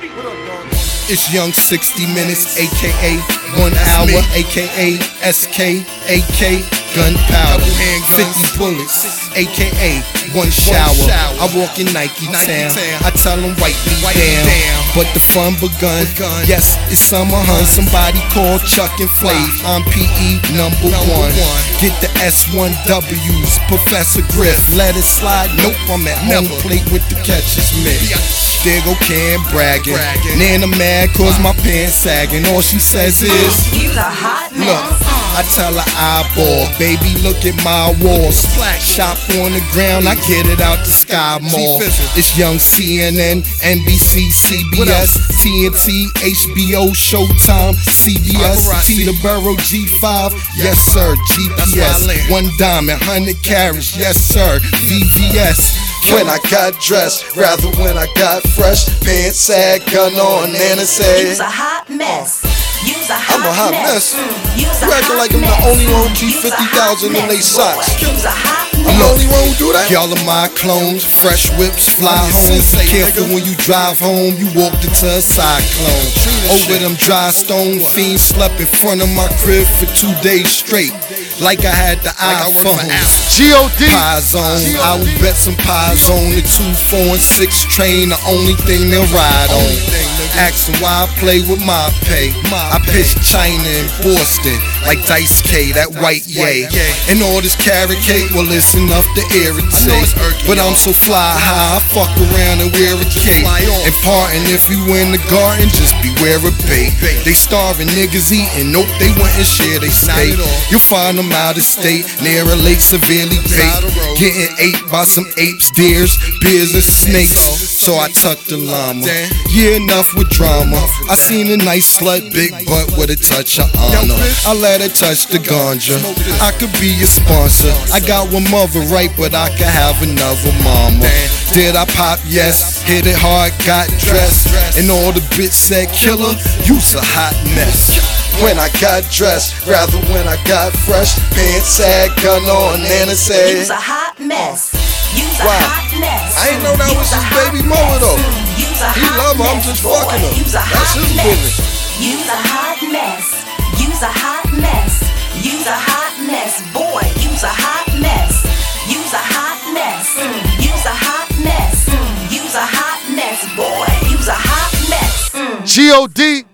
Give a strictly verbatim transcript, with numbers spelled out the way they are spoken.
It's Young sixty minutes, aka one hour, aka S K, A K, gunpowder, fifty bullets, aka one shower. I walk in Nike town, I tell them wipe me down, but the fun begun. Yes, it's summer, hun. Somebody call Chuck and Flav. I'm P E number one. Get the S one W's, Professor Griff. Let it slide. Nope, I'm at home plate with the catcher's mitt. There go Cam bragging. Nana mad cause my pants sagging. All she says is, "You's a hot mess." Look, I tell her eyeball, baby, look at my walls. Shop on the ground, I get it out the Sky Mall. It's Young C N N, N B C, C B S, T N T, H B O, Showtime, C B S, Teterboro, G five. Yes, sir, G P S. One diamond, hundred carats. Yes, sir, V V S. When I got dressed, rather when I got fresh, pants sag, gun on, Nana said, "You's a hot mess. You's a hot I'm a hot mess. mess. Mm, you's a You acting hot like I'm the mess. only one who keep You's a fifty thousand hot in they mess, socks. boy. You's a hot mess. I'm the only one who do that. Y'all are my clones, fresh whips, fly home. Be careful when you drive home, you walked into a cyclone. Over them dry stone fiends, slept in front of my crib for two days straight, like I had the iPhone. G O D Pie zone, I would bet some pies on the two, four, and six train, the only thing they'll ride on. Asking why I play with my pay. I pitch China and Boston like Dice K, that white yay. And all this carrot cake, well, it's enough to irritate. But I'm so fly high, I fuck around and wear a cape. And parting if you in the garden, just beware a bait. They starving, niggas eating, nope, they wouldn't share they steak. You'll find them out of state, near a lake severely baked, getting ate by some apes, deers, bears, and snakes. So I tucked the llama. Yeah, enough with drama. I seen a nice slut, big butt with a touch of honor. I let her touch the ganja. I could be your sponsor. I got one mother right, but I could have another mama. Did I pop? Yes. Hit it hard, got dressed, and all the bitch said, "Killer, you's a hot mess." When I got dressed, rather when I got fresh, pants sag, gun on, Nana said, "You's a hot mess. You's a Wow. hot mess. I ain't know that was You's a his hot baby mama, though. mess. You's a He hot love her, I'm mess, just boy. fucking her. You's a That's hot his mess. business. You's a hot mess. You's a hot mess. You's a hot mess, boy. You's a hot mess. You's a hot mess. You's a hot mess. You's a hot mess, boy. You's a hot mess. G O D